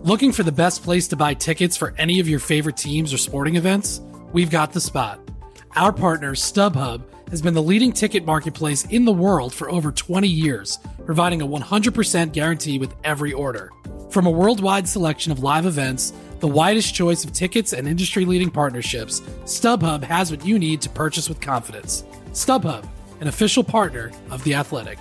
Looking for the best place to buy tickets for any of your favorite teams or sporting events? We've got the spot. Our partner, StubHub, has been the leading ticket marketplace in the world for over 20 years, providing a 100% guarantee with every order. From a worldwide selection of live events, the widest choice of tickets and industry-leading partnerships, StubHub has what you need to purchase with confidence. StubHub, an official partner of The Athletic.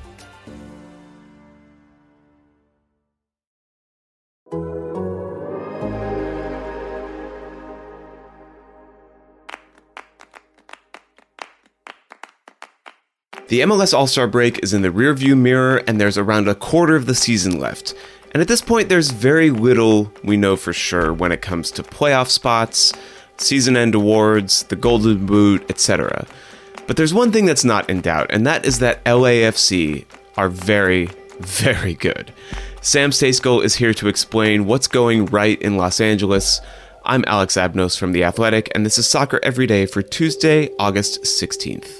The MLS All-Star break is in the rearview mirror, and there's around a quarter of the season left. And at this point, there's very little we know for sure when it comes to playoff spots, season-end awards, the Golden Boot, etc. But there's one thing that's not in doubt, and that is that LAFC are very, very good. Sam Stejskal is here to explain what's going right in Los Angeles. I'm Alex Abnos from The Athletic, and this is Soccer Every Day for Tuesday, August 16th.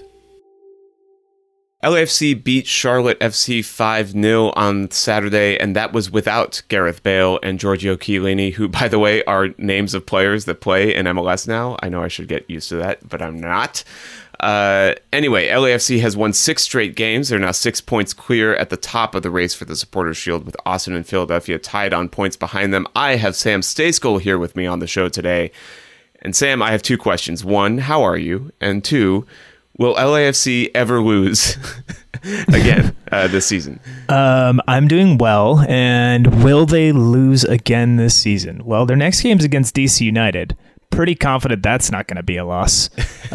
LAFC beat Charlotte FC 5-0 on Saturday, and that was without Gareth Bale and Giorgio Chiellini, who, by the way, are names of players that play in MLS now. I know I should get used to that, but I'm not. Anyway, LAFC has won 6 straight games. They're now 6 points clear at the top of the race for the Supporters' Shield, with Austin and Philadelphia tied on points behind them. I have Sam Stejskal here with me on the show today. And Sam, I have 2 questions. 1, how are you? And 2, will LAFC ever lose again this season? I'm doing well, and will they lose again this season? Well, their next game's against DC United. Pretty confident that's not going to be a loss.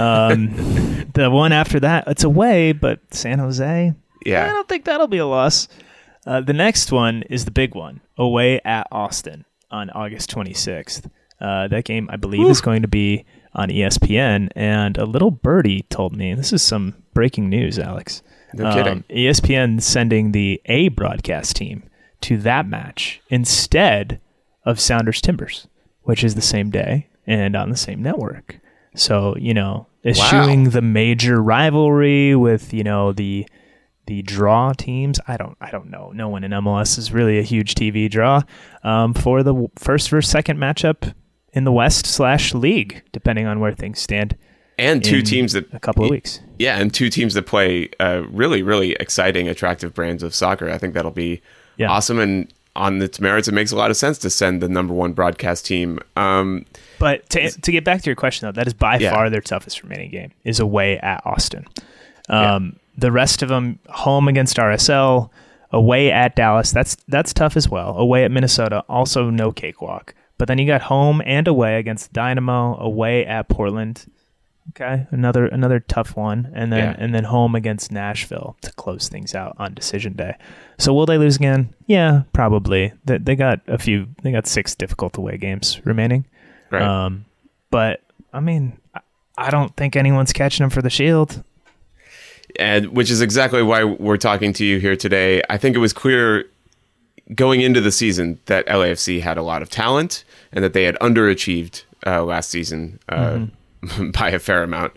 The one after that, it's away, but San Jose, I don't think that'll be a loss. The next one is the big one, away at Austin on August 26th. That game, I believe, is going to be on ESPN, and a little birdie told me, this is some breaking news, Alex. No kidding. ESPN sending the A broadcast team to that match instead of Sounders Timbers, which is the same day and on the same network. So, eschewing the major rivalry with, the draw teams. I don't know. No one in MLS is really a huge TV draw for the first versus second matchup in the West/league, depending on where things stand. And 2 teams that a couple of weeks. Yeah, and 2 teams that play really, really exciting, attractive brands of soccer. I think that'll be awesome. And on its merits, it makes a lot of sense to send the number 1 broadcast team. But to get back to your question, though, that is by far their toughest remaining game, is away at Austin. The rest of them, home against RSL, away at Dallas, that's tough as well. Away at Minnesota, also no cakewalk. But then you got home and away against Dynamo, away at Portland. Okay, another tough one, and then home against Nashville to close things out on decision day. So will they lose again? Yeah, probably. They got 6 difficult away games remaining. Right. But I mean, I don't think anyone's catching them for the Shield. And which is exactly why we're talking to you here today. I think it was clear going into the season that LAFC had a lot of talent and that they had underachieved last season by a fair amount.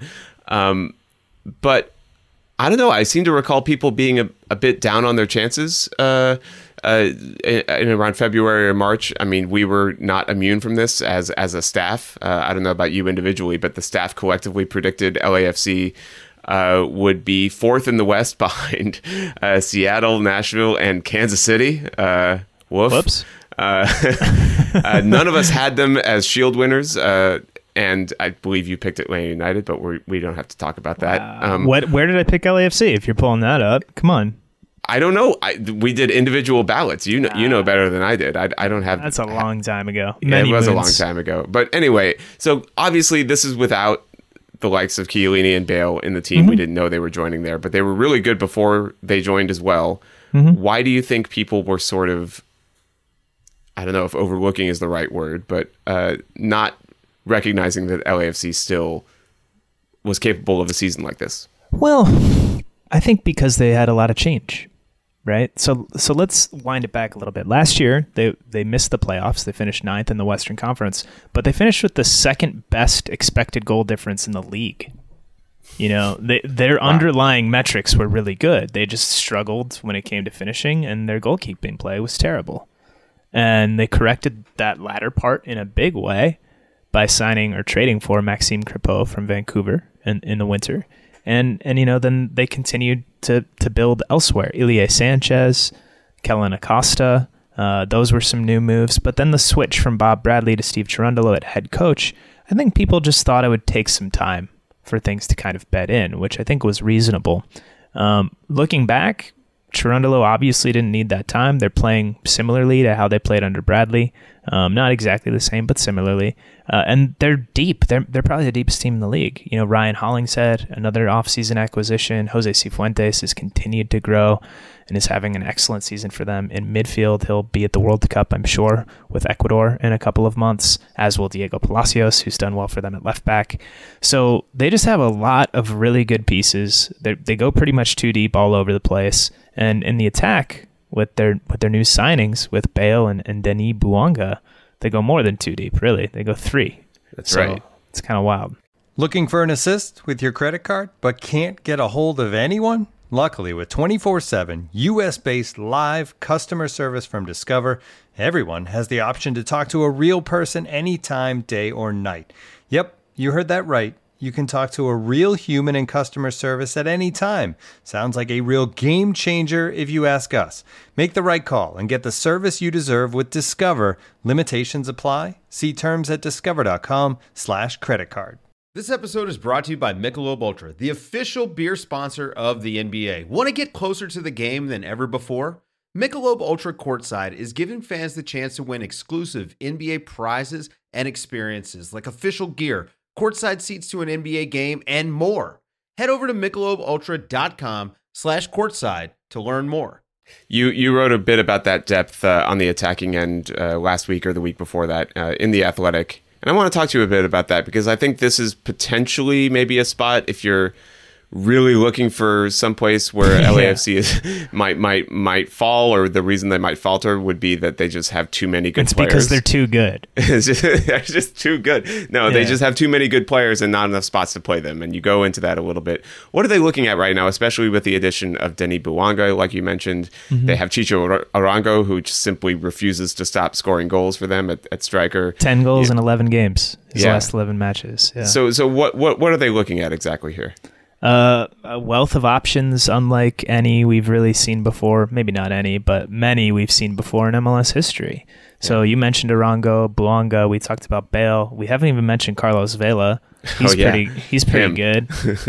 But I don't know. I seem to recall people being a bit down on their chances in around February or March. I mean, we were not immune from this as a staff. I don't know about you individually, but the staff collectively predicted LAFC would be 4th in the West behind Seattle, Nashville, and Kansas City. Whoops. None of us had them as Shield winners, and I believe you picked Atlanta United, but we don't have to talk about that. Where did I pick LAFC? If you're pulling that up, come on. I don't know. We did individual ballots. You know better than I did. I don't have. That's a long time ago. It was a long time ago. But anyway, so obviously this is without the likes of Chiellini and Bale in the team. We didn't know they were joining there, but they were really good before they joined as well. Why do you think people were sort of, I don't know if overlooking is the right word, but not recognizing that LAFC still was capable of a season like this? Well, I think because they had a lot of change, right? So let's wind it back a little bit. Last year, they missed the playoffs. They finished 9th in the Western Conference, but they finished with the 2nd best expected goal difference in the league. Their underlying metrics were really good. They just struggled when it came to finishing, and their goalkeeping play was terrible. And they corrected that latter part in a big way by signing or trading for Maxime Crepeau from Vancouver in the winter. And then they continued to build elsewhere. Ilie Sanchez, Kellen Acosta, those were some new moves. But then the switch from Bob Bradley to Steve Cherundolo at head coach, I think people just thought it would take some time for things to kind of bed in, which I think was reasonable. Looking back, Cherundolo obviously didn't need that time. They're playing similarly to how they played under Bradley. Not exactly the same, but similarly. And they're deep. They're probably the deepest team in the league. Ryan Hollingshead, another offseason acquisition. Jose Cifuentes has continued to grow and is having an excellent season for them. In midfield, he'll be at the World Cup, I'm sure, with Ecuador in a couple of months, as will Diego Palacios, who's done well for them at left back. So they just have a lot of really good pieces. They go pretty much too deep all over the place. And in the attack, with their new signings with Bale and Denis Bouanga, they go more than too deep, really. They go 3. That's right. It's kind of wild. Looking for an assist with your credit card, but can't get a hold of anyone? Luckily, with 24/7 U.S.-based live customer service from Discover, everyone has the option to talk to a real person anytime, day or night. Yep, you heard that right. You can talk to a real human in customer service at any time. Sounds like a real game changer if you ask us. Make the right call and get the service you deserve with Discover. Limitations apply. See terms at discover.com/creditcard. This episode is brought to you by Michelob Ultra, the official beer sponsor of the NBA. Want to get closer to the game than ever before? Michelob Ultra Courtside is giving fans the chance to win exclusive NBA prizes and experiences like official gear, courtside seats to an NBA game, and more. Head over to MichelobUltra.com/courtside to learn more. You wrote a bit about that depth on the attacking end last week or the week before that in The Athletic. And I want to talk to you a bit about that because I think this is potentially maybe a spot if you're really looking for some place where LAFC might fall, or the reason they might falter would be that they just have too many good players. It's because they're too good. They're just too good. No, they just have too many good players and not enough spots to play them. And you go into that a little bit. What are they looking at right now, especially with the addition of Denis Bouanga, like you mentioned? Mm-hmm. They have Chicho Arango, who just simply refuses to stop scoring goals for them at striker. 10 goals in 11 games. His last 11 matches. Yeah. So what are they looking at exactly here? A wealth of options, unlike any we've really seen before. Maybe not any, but many we've seen before in MLS history. So you mentioned Arango, Bouanga. We talked about Bale. We haven't even mentioned Carlos Vela. He's pretty good.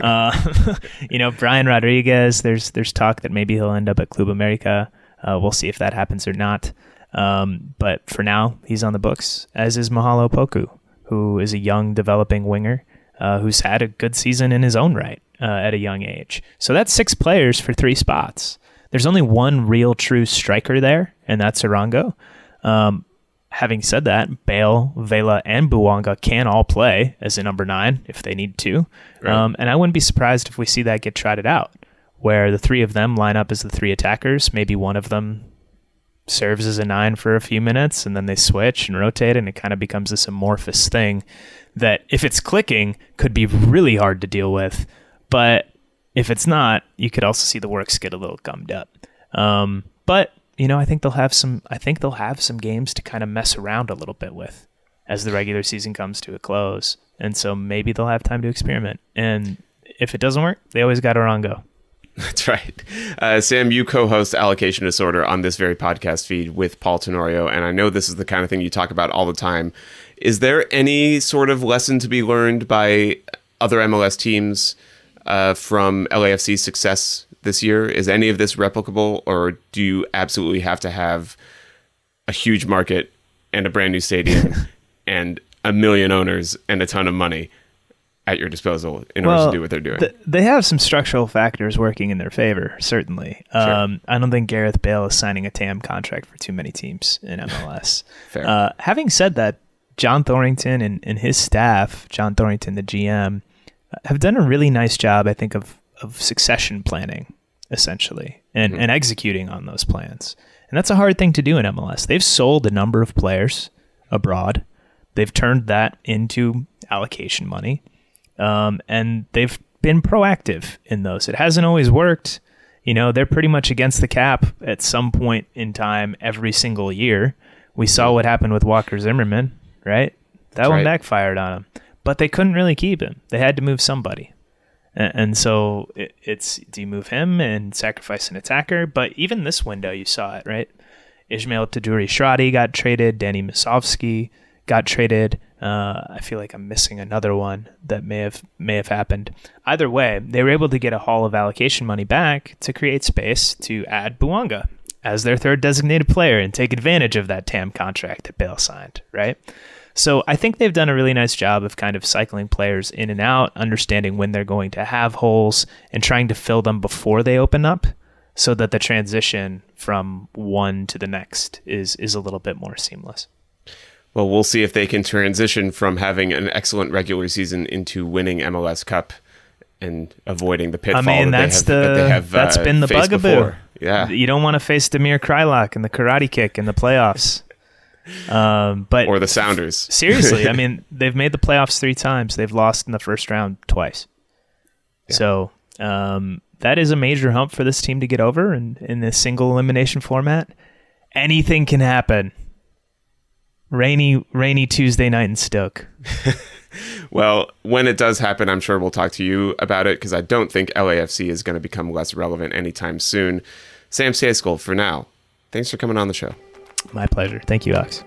Brian Rodriguez. There's talk that maybe he'll end up at Club America. We'll see if that happens or not. But for now, he's on the books, as is Mahalo Poku, who is a young developing winger who's had a good season in his own right. At a young age. So that's 6 players for 3 spots. There's only one real true striker there, and that's Arango. Having said that, Bale, Vela, and Bouanga can all play as a number 9 if they need to. Right. And I wouldn't be surprised if we see that get trotted out, where the 3 of them line up as the 3 attackers. Maybe one of them serves as a 9 for a few minutes, and then they switch and rotate, and it kind of becomes this amorphous thing that, if it's clicking, could be really hard to deal with. But if it's not, you could also see the works get a little gummed up. But I think they'll have some games to kind of mess around a little bit with as the regular season comes to a close, and so maybe they'll have time to experiment. And if it doesn't work, they always got Arango. That's right. Sam, you co-host Allocation Disorder on this very podcast feed with Paul Tenorio, and I know this is the kind of thing you talk about all the time. Is there any sort of lesson to be learned by other MLS teams from LAFC's success this year? Is any of this replicable, or do you absolutely have to have a huge market and a brand new stadium and a million owners and a ton of money at your disposal in order to do what they're doing? They have some structural factors working in their favor, certainly. Sure. I don't think Gareth Bale is signing a TAM contract for too many teams in MLS. Fair. Having said that, John Thornton and his staff, John Thornton, the GM, have done a really nice job, I think, of succession planning, essentially, and executing on those plans. And that's a hard thing to do in MLS. They've sold a number of players abroad. They've turned that into allocation money. And they've been proactive in those. It hasn't always worked. They're pretty much against the cap at some point in time every single year, We saw what happened with Walker Zimmerman, right? That one backfired on him. But they couldn't really keep him. They had to move somebody. And so it's, do you move him and sacrifice an attacker? But even this window, you saw it, right? Ismail Taduri-Shradi got traded. Danny Musovsky got traded. I feel like I'm missing another one that may have happened. Either way, they were able to get a haul of allocation money back to create space to add Bouanga as their third designated player and take advantage of that TAM contract that Bale signed, right? So I think they've done a really nice job of kind of cycling players in and out, understanding when they're going to have holes and trying to fill them before they open up so that the transition from one to the next is a little bit more seamless. Well, we'll see if they can transition from having an excellent regular season into winning MLS Cup and avoiding the pitfall that's been the bugaboo. Before. Yeah, you don't want to face Damir Kreilach and the karate kick in the playoffs. But or the Sounders. Seriously, I mean, they've made the playoffs 3 times. They've lost in the first round twice. Yeah. So that is a major hump for this team to get over, and in this single elimination format, anything can happen. Rainy Tuesday night in Stoke. Well, when it does happen, I'm sure we'll talk to you about it, because I don't think LAFC is going to become less relevant anytime soon. Sam Stejskal, for now, thanks for coming on the show. My pleasure. Thank you, Alex.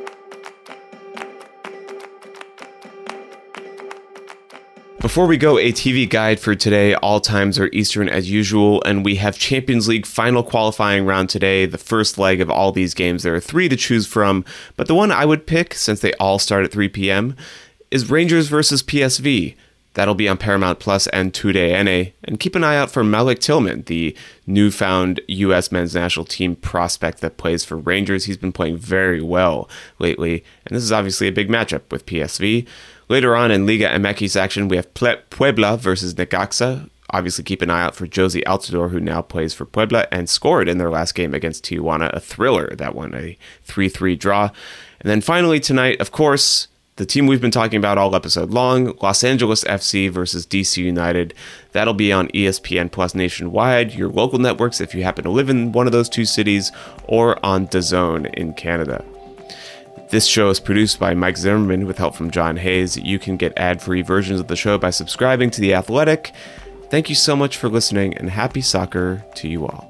Before we go, a TV guide for today. All times are Eastern as usual, and we have Champions League final qualifying round today, the first leg of all these games. There are 3 to choose from, but the one I would pick, since they all start at 3 p.m., is Rangers versus PSV. That'll be on Paramount Plus and TUDN. And keep an eye out for Malik Tillman, the newfound U.S. men's national team prospect that plays for Rangers. He's been playing very well lately, and this is obviously a big matchup with PSV. Later on in Liga MX action, we have Puebla versus Necaxa. Obviously, keep an eye out for Josie Altidore, who now plays for Puebla and scored in their last game against Tijuana, a thriller, that one, a 3-3 draw. And then finally tonight, of course, the team we've been talking about all episode long, Los Angeles FC versus DC United. That'll be on ESPN Plus nationwide, your local networks if you happen to live in one of those 2 cities, or on DAZN in Canada. This show is produced by Mike Zimmerman with help from John Hayes. You can get ad-free versions of the show by subscribing to The Athletic. Thank you so much for listening, and happy soccer to you all.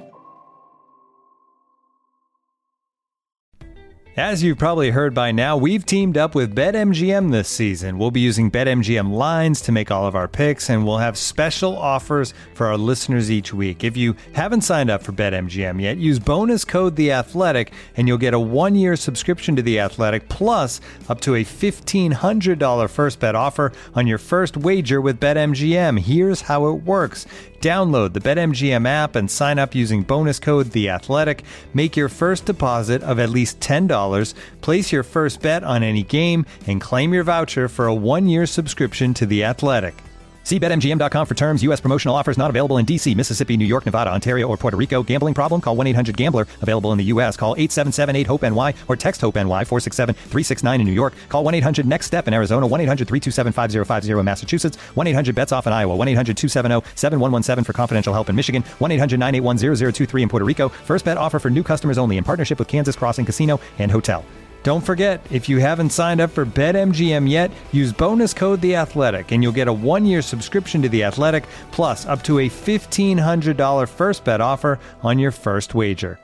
As you've probably heard by now, we've teamed up with BetMGM this season. We'll be using BetMGM lines to make all of our picks, and we'll have special offers for our listeners each week. If you haven't signed up for BetMGM yet, use bonus code THEATHLETIC, and you'll get a 1-year subscription to The Athletic, plus up to a $1,500 first bet offer on your first wager with BetMGM. Here's how it works. Download the BetMGM app and sign up using bonus code THEATHLETIC. Make your first deposit of at least $10. Place your first bet on any game and claim your voucher for a 1-year subscription to The Athletic. See BetMGM.com for terms. U.S. promotional offers not available in D.C., Mississippi, New York, Nevada, Ontario, or Puerto Rico. Gambling problem? Call 1-800-GAMBLER. Available in the U.S. Call 877-8-HOPE-NY or text HOPE-NY 467-369 in New York. Call 1-800-NEXT-STEP in Arizona. 1-800-327-5050 in Massachusetts. 1-800-BETS-OFF in Iowa. 1-800-270-7117 for confidential help in Michigan. 1-800-981-0023 in Puerto Rico. First bet offer for new customers only in partnership with Kansas Crossing Casino and Hotel. Don't forget, if you haven't signed up for BetMGM yet, use bonus code THEATHLETIC, and you'll get a 1-year subscription to The Athletic, plus up to a $1,500 first bet offer on your first wager.